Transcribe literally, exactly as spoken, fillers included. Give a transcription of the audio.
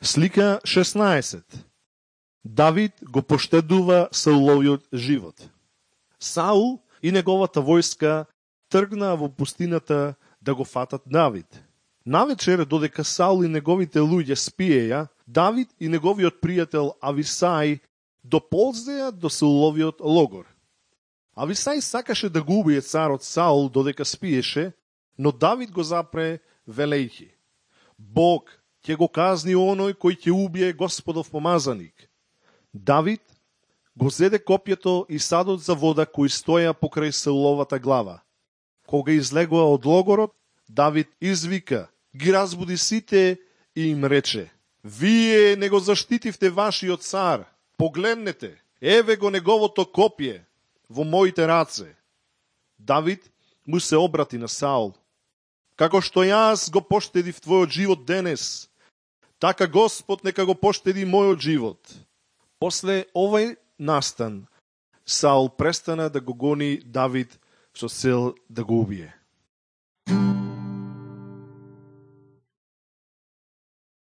Слика шеснаесет. Давид го поштедува Сауловиот живот. Саул и неговата војска тргнаа во пустината да го фатат Давид. Навечер, додека Саул и неговите луѓе спиеја, Давид и неговиот пријател Ависај доползеа до Сауловиот логор. Ависај сакаше да го убие царот Саул додека спиеше, но Давид го запре велејќи: Бог ќе го казни оној кој ќе убие Господов помазаник. Давид го зеде копјето и садот за вода кои стоја покрај Сауловата глава. Кога излегува од логорот, Давид извика, ги разбуди сите и им рече: Вие не го заштитивте вашиот цар. Погледнете, еве го неговото копје во моите раце. Давид му се обрати на Саул: Како што јас го поштедив твојот живот денес, така Господ нека го поштеди мојот живот. После овој настан, Саул престана да го гони Давид со цел да го убие.